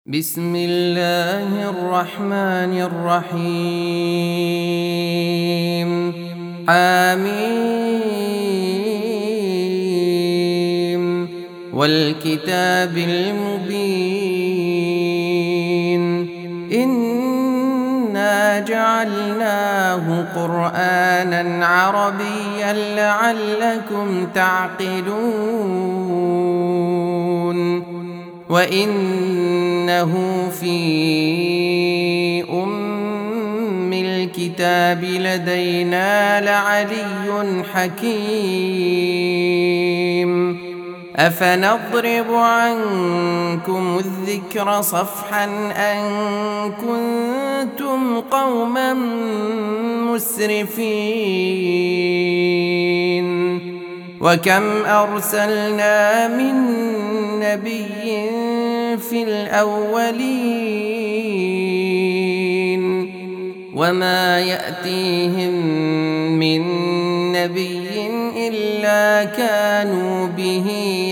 بسم الله الرحمن الرحيم حميم والكتاب المبين إنا جعلناه قرآنا عربيا لعلكم تعقلون وإنه في أم الكتاب لدينا لعلي حكيم أفنضرب عنكم الذكر صفحا أن كنتم قوما مسرفين وكم أرسلنا من نبي في الأولين وما يأتيهم من نبي إلا كانوا به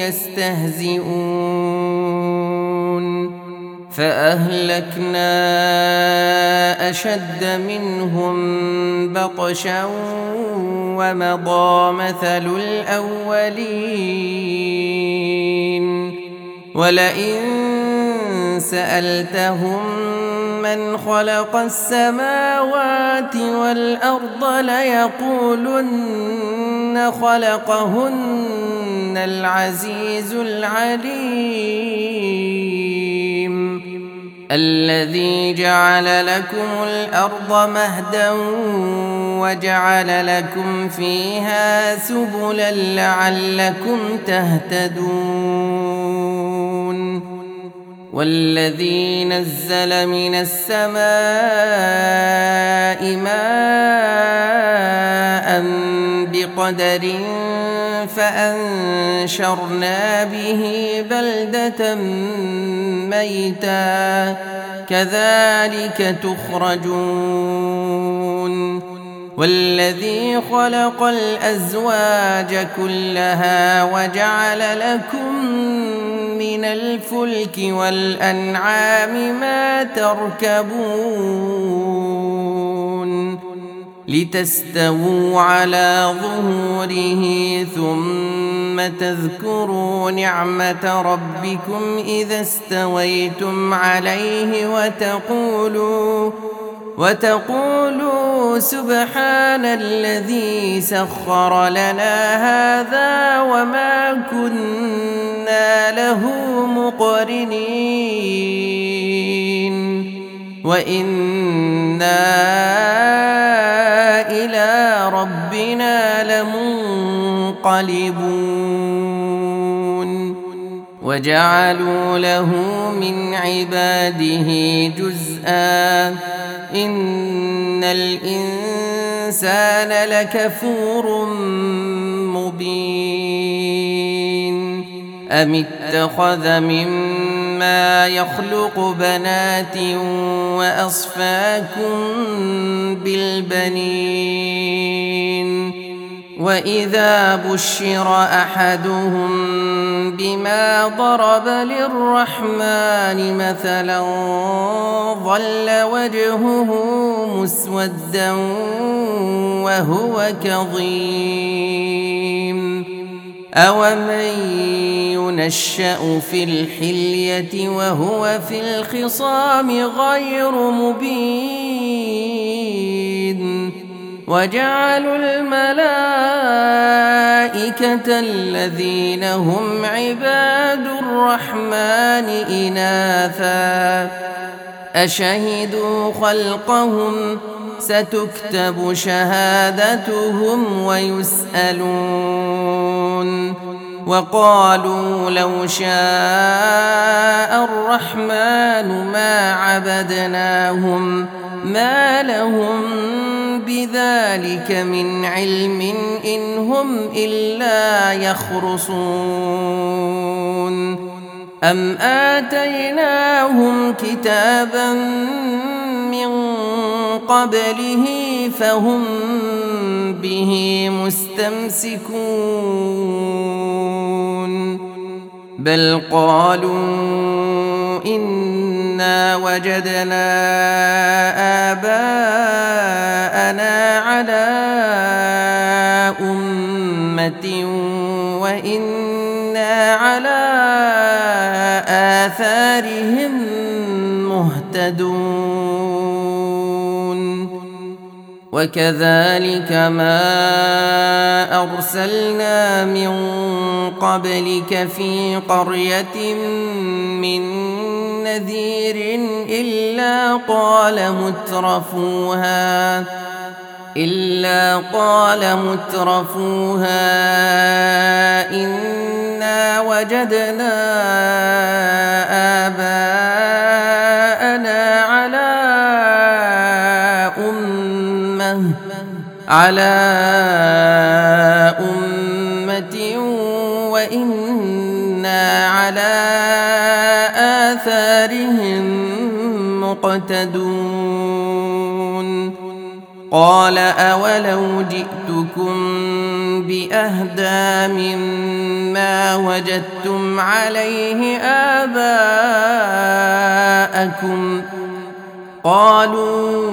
يستهزئون فأهلكنا أشد منهم بطشا ومضى مثل الأولين ولئن سألتهم من خلق السماوات والأرض ليقولن خلقهن العزيز العليم الذي جعل لكم الأرض مهدا وجعل لكم فيها سبلا لعلكم تهتدون والذي نزل من السماء ماء بقدر فأنشرنا به بلدة ميتا كذلك تخرجون والذي خلق الأزواج كلها وجعل لكم من الفلك والأنعام ما تركبون لتستووا على ظهوره ثم تذكروا نعمة ربكم إذا استويتم عليه وتقولوا سبحان الذي سخر لنا هذا وما كنا له مقرنين وإنا إلى ربنا لمنقلبون وجعلوا له من عباده جزءا إن الإنسان لكفور مبين أم اتخذ مما يخلق بنات وأصفاكم بالبنين وإذا بشر أحدهم بما ضرب للرحمن مثلا ظل وجهه مسودا وهو كظيم أومن ينشأ في الحلية وهو في الخصام غير مبين وجعلوا الملائكة الذين هم عباد الرحمن إناثا أشهدوا خلقهم ستكتب شهادتهم ويسألون وقالوا لو شاء الرحمن ما عبدناهم ما لهم بذلك من علم إن هم إلا يخرصون أم آتيناهم كتابا من قبله فهم به مستمسكون بل قالوا إن إنا وجدنا آباءنا على أمة وإنا على آثارهم مهتدون وكذلك ما أرسلنا من قبلك في قرية من نذير إلا قال مترفوها إنا وجدنا آباءنا على أمة وإنا على آثارهم مقتدون قال أولو جئتكم بأهدى مما وجدتم عليه آباءكم قالوا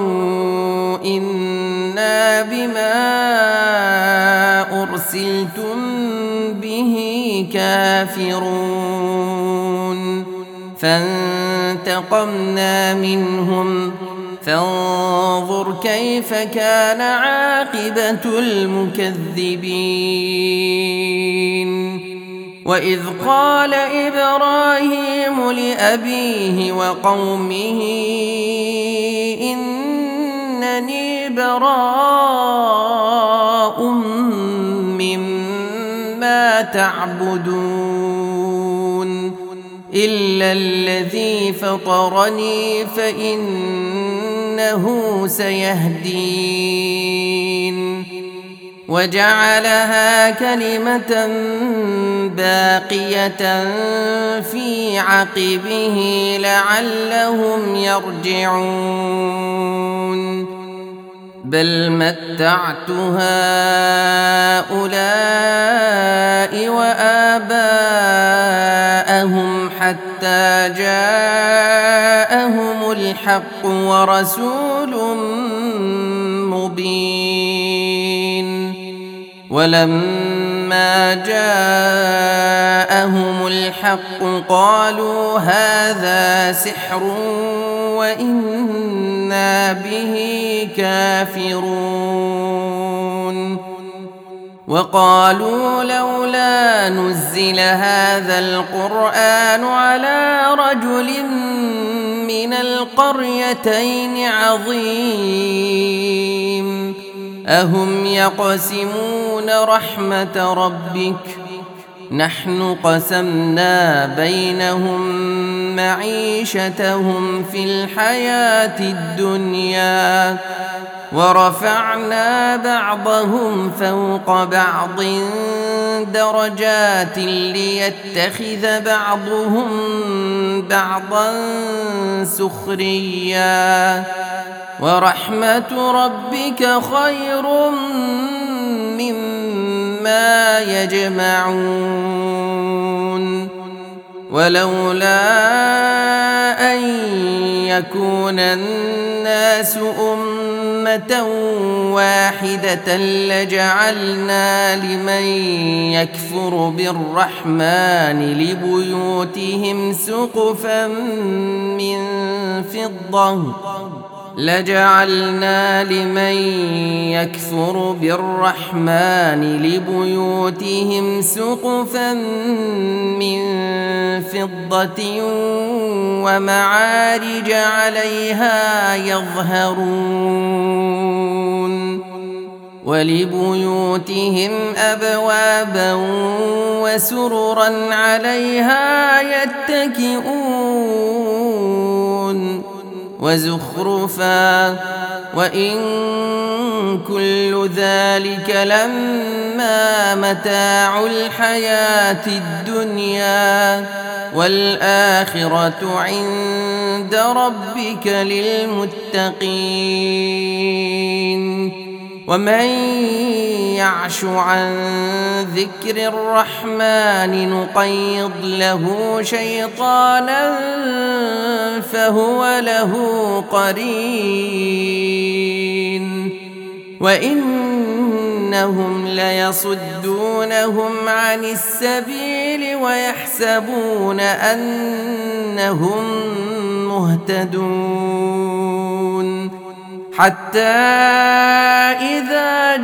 إنا بما أرسلتم به كافرون فانتقمنا منهم فانظر كيف كان عاقبة المكذبين وإذ قال إبراهيم لأبيه وقومه إنني براء مما تعبدون إلا الذي فطرني فإنه سيهدين وجعلها كلمة باقية في عقبه لعلهم يرجعون بل متعت هؤلاء وآباءهم حتى جاءهم الحق ورسول مبين ولما جاءهم الحق قالوا هذا سحر وإنا به كافرون وقالوا لولا نزل هذا القرآن على رجل من القريتين عظيم أهم يقسمون رحمة ربك نحن قسمنا بينهم معيشتهم في الحياة الدنيا ورفعنا بعضهم فوق بعض درجات ليتخذ بعضهم بعضا سخريا ورحمة ربك خير مما يجمعون ولولا أن يكون الناس أمة واحدة لجعلنا لمن يكفر بالرحمن لبيوتهم سقفا من فضة ومعارج عليها يظهرون ولبيوتهم أبوابا وسررا عليها يتكئون وزخرفا وإن كل ذلك لما متاع الحياة الدنيا والآخرة عند ربك للمتقين ومن يعش عن ذكر الرحمن نقيض له شيطانا فهو له قرين وإنهم ليصدونهم عن السبيل ويحسبون أنهم مهتدون حتى إذا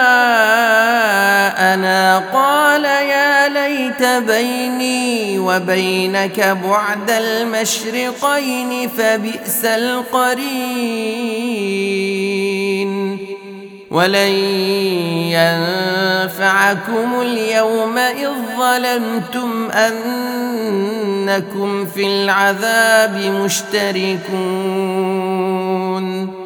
جاءنا قال يا ليت بيني وبينك بعد المشرقين فبئس القرين ولن ينفعكم اليوم إذ ظلمتم أنكم في العذاب مشتركون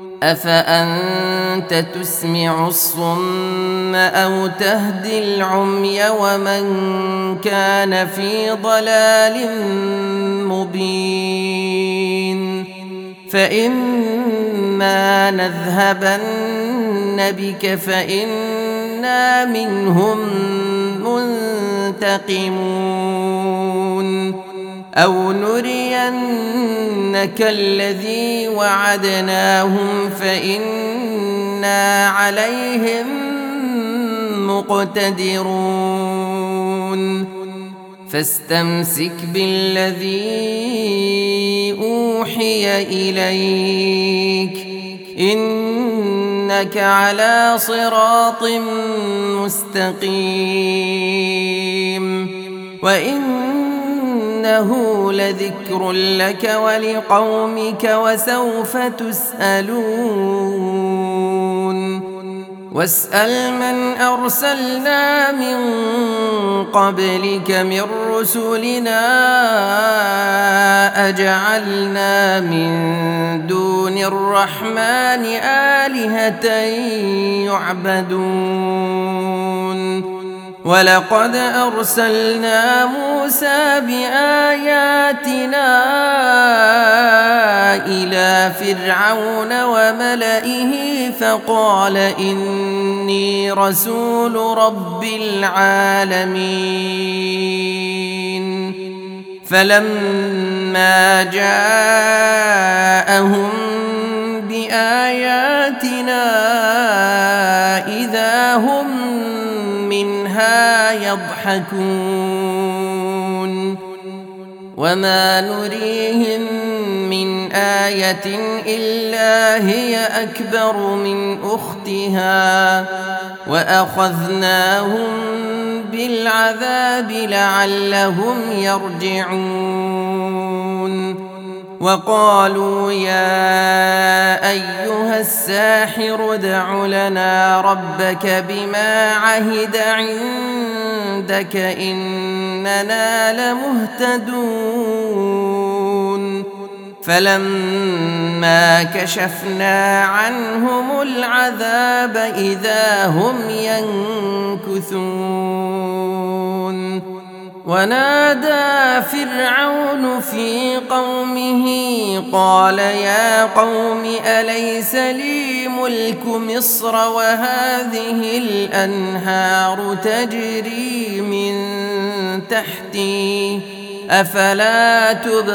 أفأنت تسمع الصم أو تهدي العمي ومن كان في ضلال مبين فإما نذهبن بك فإنا منهم منتقمون أو نرينك الذي وعدناهم فإنا عليهم مقتدرون فاستمسك بالذي أوحي إليك إنك على صراط مستقيم وإنه لذكر لك ولقومك وسوف تسألون واسأل من أرسلنا من قبلك من رسلنا أجعلنا من دون الرحمن آلهة يعبدون ولقد أرسلنا موسى بآياتنا إلى فرعون وملئه فقال إني رسول رب العالمين فلما جاءهم بآياتنا إذا هم منها يضحكون وما نريهم من آية إلا هي أكبر من أختها وأخذناهم بالعذاب لعلهم يرجعون وقالوا يا أيها الساحر ادع لنا ربك بما عهد عندك إننا لمهتدون فلما كشفنا عنهم العذاب إذا هم ينكثون ونادى فرعون في قومه قال يا قوم أليس لي ملك مصر وهذه الأنهار تجري من تحتي أفلا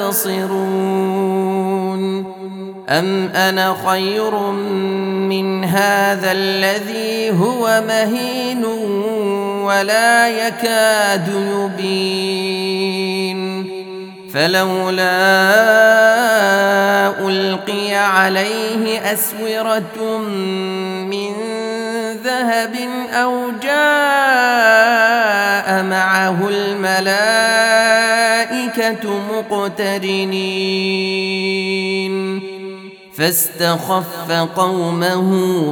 تبصرون أم أنا خير من هذا الذي هو مهين ولا يكاد يبين فلولا ألقي عليه أسورة من ذهب أو جاء معه الملائكة مقترنين فاستخف قومه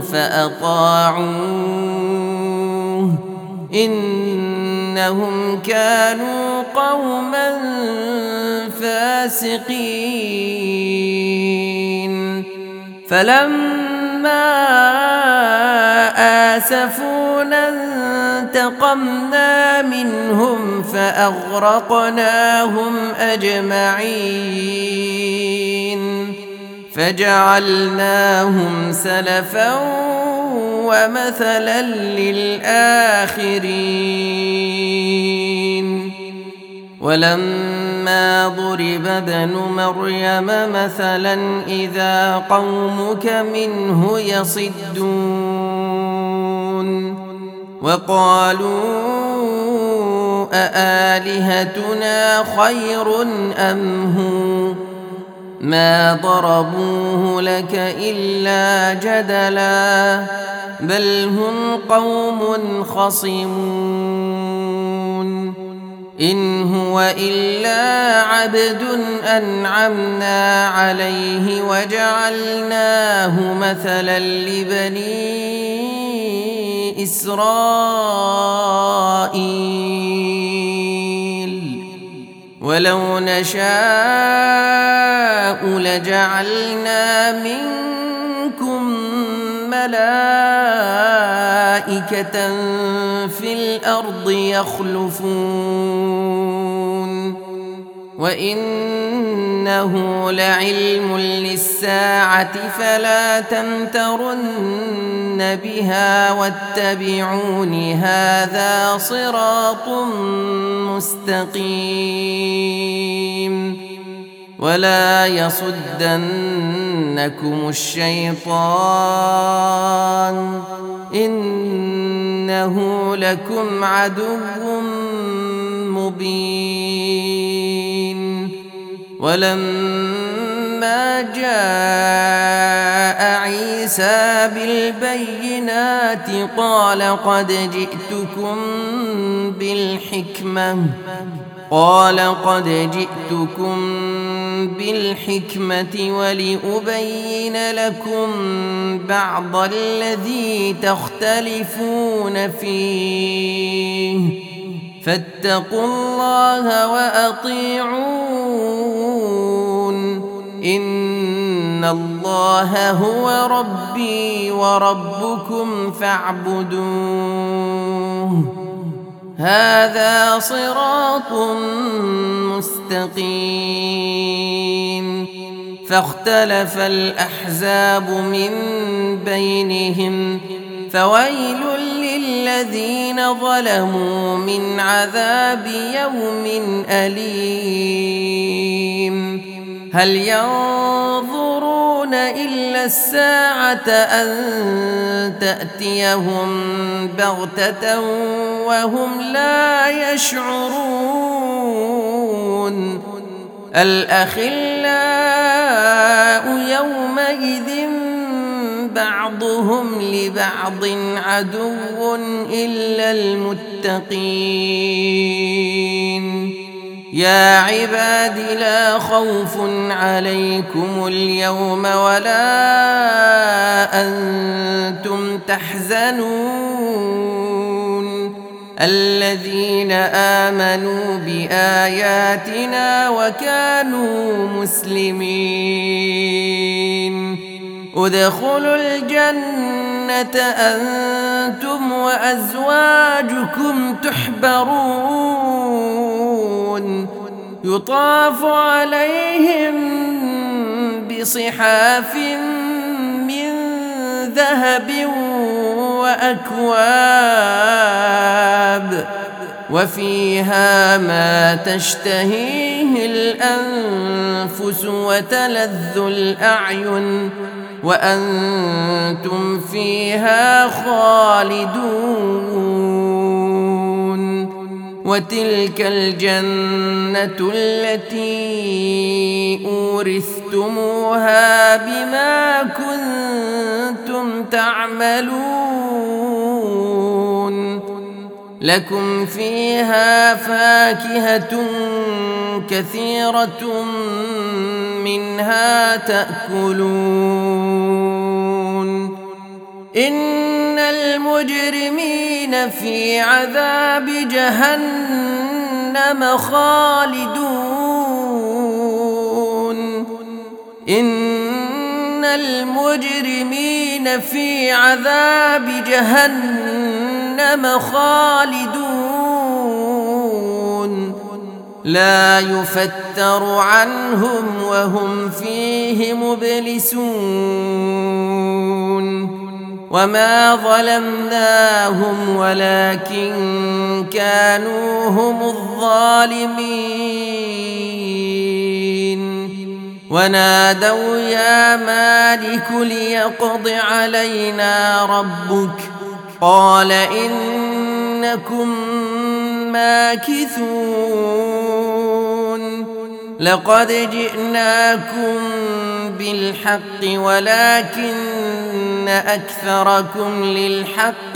فأطاعوه إنهم كانوا قوما فاسقين فلما آسفونا انتقمنا منهم فأغرقناهم أجمعين فجعلناهم سلفا ومثلا للآخرين ولما ضرب ابن مريم مثلا إذا قومك منه يصدون وقالوا أآلهتنا خير أم هو ما ضربوه لك إلا جدلا بل هم قوم خصمون إن هو إلا عبد أنعمنا عليه وجعلناه مثلا لبني إسرائيل ولو نشاء لجعلنا منكم ملائكة في الأرض يخلفون وإنه لعلم للساعة فلا تمترن بها واتبعون هذا صراط مستقيم ولا يصدنكم الشيطان إنه لكم عدو مبين ولما جاء عيسى بالبينات قال قد جئتكم بالحكمة ولأبين لكم بعض الذي تختلفون فيه فاتقوا الله وأطيعون إن الله هو ربي وربكم فاعبدوه هذا صراط مستقيم فاختلف الأحزاب من بينهم فويل للذين ظلموا من عذاب يوم أليم هل ينظرون إلا الساعة أن تأتيهم بغتة وهم لا يشعرون الأخلاء يومئذ بعضهم لبعض عدو إلا المتقين يا عباد لا خوف عليكم اليوم ولا أنتم تحزنون الذين آمنوا بآياتنا وكانوا مسلمين ادخلوا الجنة أنتم وأزواجكم تحبرون يطاف عليهم بصحاف من ذهب وأكواب وفيها ما تشتهيه الأنفس وتلذ الأعين وأنتم فيها خالدون وتلك الجنة التي أورثتموها بما كنتم تعملون لكم فيها فاكهة كثيرة منها تأكلون إن المجرمين في عذاب جهنم خالدون إن المجرمين في عذاب جهنم خالدون لا يفتر عنهم وهم فيه مبلسون وما ظلمناهم ولكن كانوا هم الظالمين ونادوا يا مالك ليقض علينا ربك قال إنكم ماكثون لقد جئناكم بالحق ولكن أكثركم للحق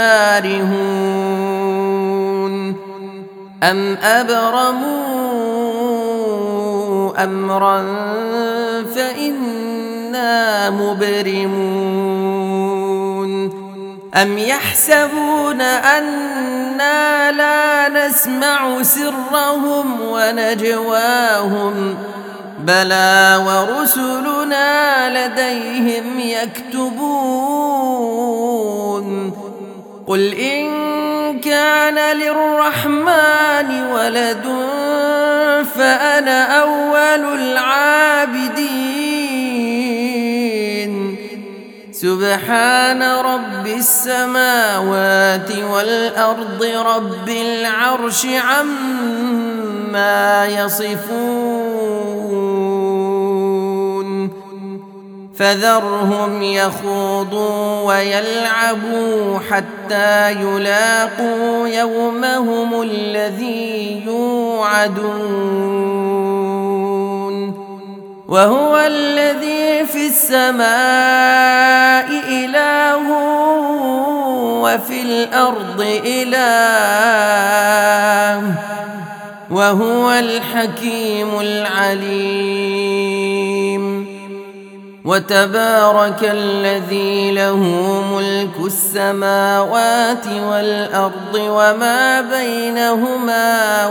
كارهون أم أبرموا أمرا فإنا مبرمون أم يحسبون أنا لا نسمع سرهم ونجواهم بلى ورسلنا لديهم يكتبون قل إن كان للرحمن ولد فأنا أول العابدين سبحان رب السماوات والأرض رب العرش عما يصفون فذرهم يخوضوا ويلعبوا حتى يلاقوا يومهم الذي يوعدون وهو الذي في السماء إله وفي الأرض إله وهو الحكيم العليم وتبارك الذي له ملك السماوات والأرض وما بينهما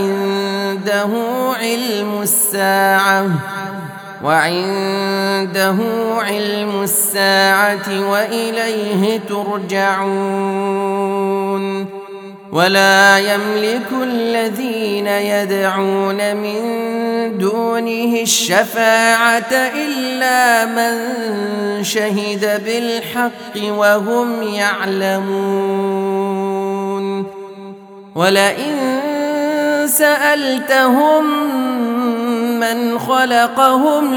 وعنده علم الساعة وإليه ترجعون ولا يملك الذين يدعون من دونه الشفاعة إلا من شهد بالحق وهم يعلمون ولئن سألتهم من خلقهم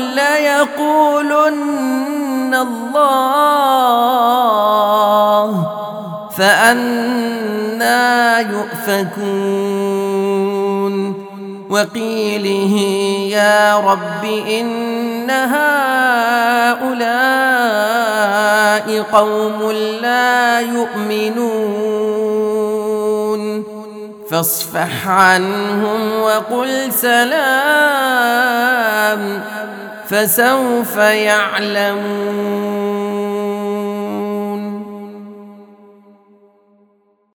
ليقولن الله فأنى يؤفكون وقيله يا رب إن هؤلاء قوم لا يؤمنون فاصفح عنهم وقل سلام فسوف يعلمون